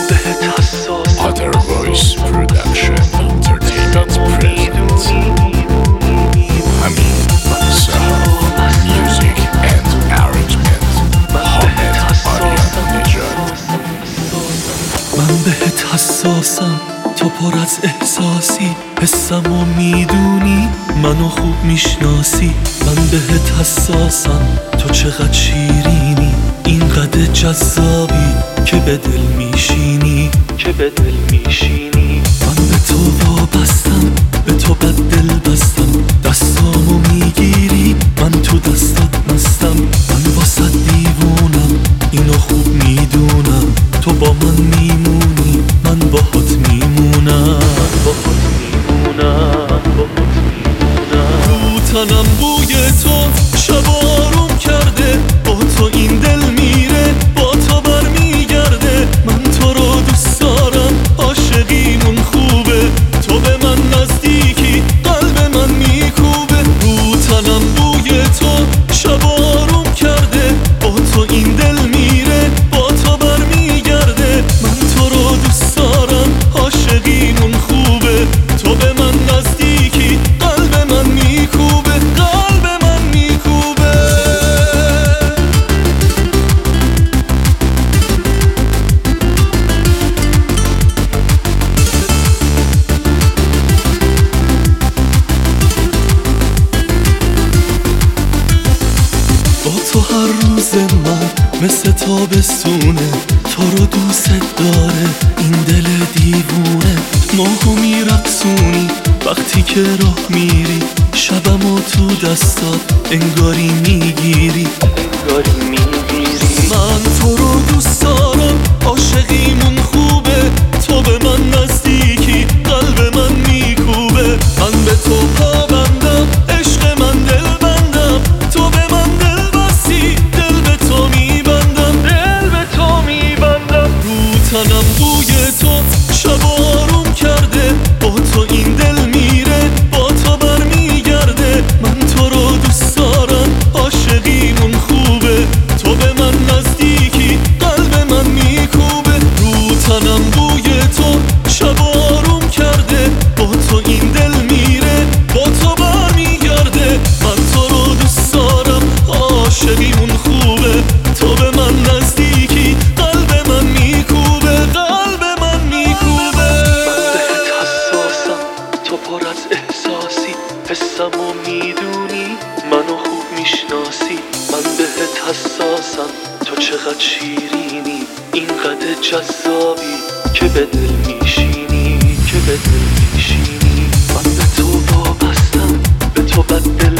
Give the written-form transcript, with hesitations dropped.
بهت حساسم. Other Voice Production Entertainment presents Hamid Sahar Music and Arrangement Hamed Aryan Nejad. من بهت حساسم، تو پر از احساسی، حسمو میدونی، منو خوب میشناسی. من بهت حساسم، تو چقدر شیرینی، اینقدر جذابی که به دل میشینی. من به تو وابستم، به تو بد دل بستم، دستامو میگیری، من تو دستات مستم. من واسه دیوونم، اینو خوب میدونم، تو با من میمونی، من باهات میمونم. رو تنم بوی تو شب آروم کرده، با تو این دل میره، با تو برمیگرده. من تو رو دوست دارم، عاشقیمون خوبه، تو به من نزدیکی، قلب من میکوبه. رو تنم بوی تو شب آروم کرده، با تو این دل میره، با تو برمیگرده. من تو رو دوست دارم، عاشقیمون خوبه، تو به من نزدیکی، قلب من میکوبه، قلب من میکوبه. با تو هر روز من مثل تابستونه، تو رو دوست داره این دل دیوونه. ماهو میرقصونی وقتی که راه میری، شبمو تو دستات انگاری میگیری. من تو رو دوست دارم، عاشقیمون خوبه، تو به من نزدیکی، قلب من میکوبه. من به تو پابندم، عشق من دل بندم، تو به من دل بستی، دل به تو میبندم. رو تنم بوی تو شب آروم کرده، با تو این دل میره، با تو برمیگرده. من تو رو دوست دارم، عاشقیمون خوبه، تو به من نزدیکی، قلب من میکوبه. رو تنم بوی تو شب آروم کرده، با تو این دل میره، با تو برمیگرده. من تو رو دوست دارم، عاشقیمون خوبه، تو به من نزدیکی، قلب من میکوبه، قلب من میکوبه. من بهت حساسم، تو پر از احساسی، حسمو میدونی، منو خوب میشناسی. من بهت حساسم، تو چقدر شیرینی، اینقدر جذابی که به دل میشینی. من به تو وابستم، به تو بد دل